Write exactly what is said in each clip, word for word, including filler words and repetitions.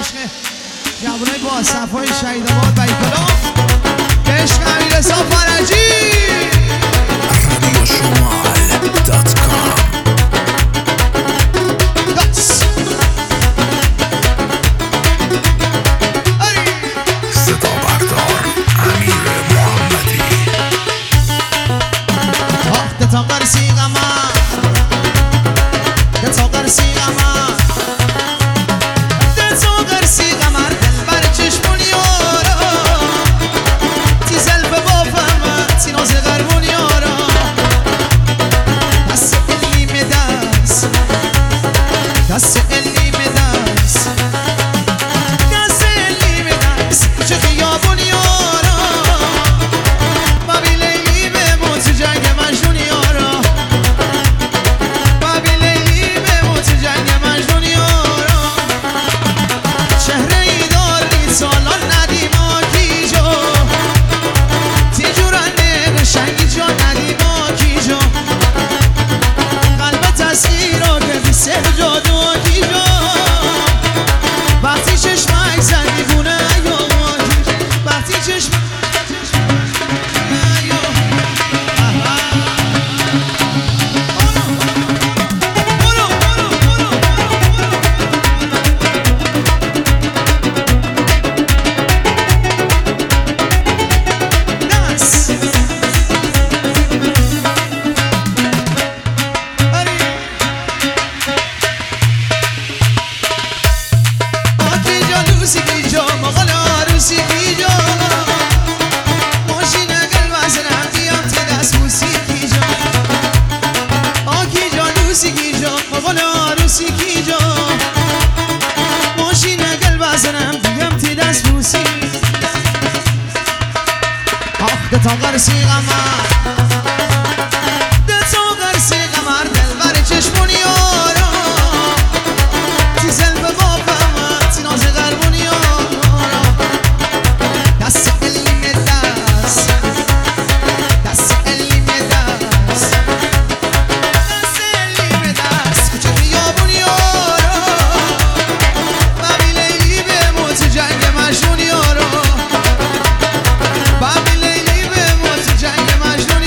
عشق جوانای با صفای شهیدآباد و ایکلا به عشق امیررضا فرجی رادیو شمال دات کام. صدا بردار امیر محمدی. آخ تا قرصی غما تا قرصی غما تا قرصی غما دل بر چشمون یارا تی زلف با فهم تی ناز غربون یارا دست الی مدست دست الی مدست دست الی مدست چه خیابون یارا بابی لیلی به موت جنگ مجنون یارا بابی لیلی به موت جنگ مجنون یارا چهره ای داری سالان ندیم آکی جو تی جورانه قشنگی جا ندیم آکی جو قلبت تصویر رو کردی سر جادو آکی جو وقتی چشمک زدی گونه یا آکی وقتی چشمک تا قرصی غمار ده تا قرصی غمار دل بر چشمون یارا تی زلف با فهم تی ناز غربون یارا دست علیم دست دست علیم دست دست علیم دست کچه خیابون یارا بابی لیلی به موت جنگ مجنون یارا بابی لیلی جنگ مجنون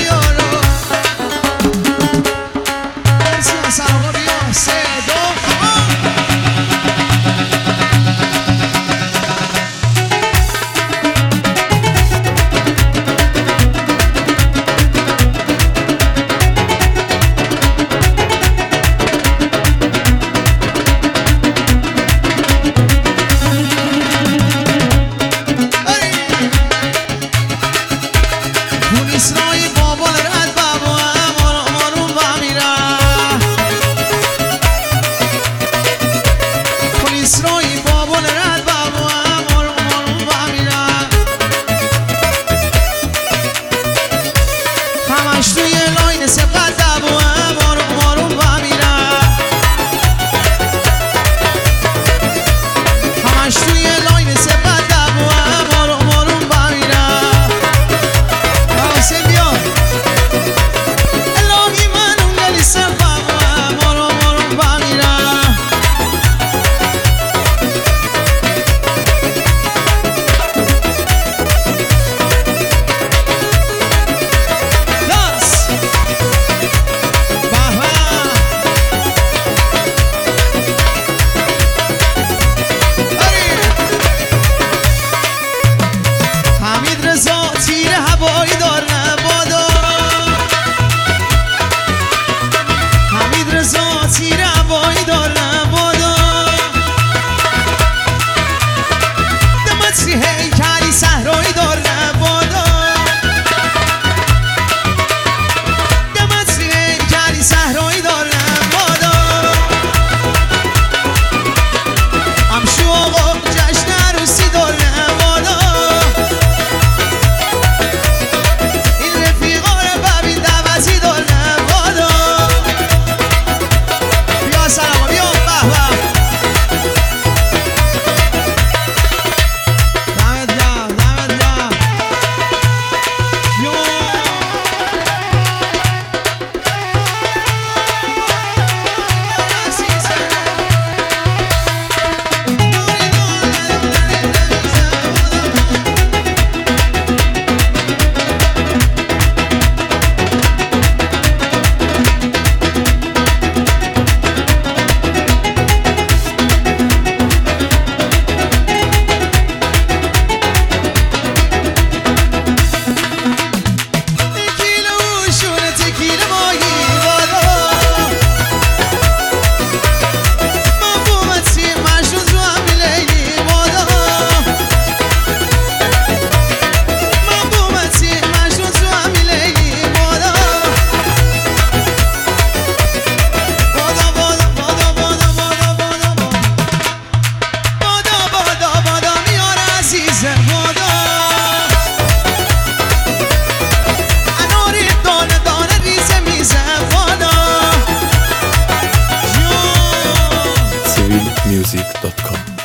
میوزیک دات کام.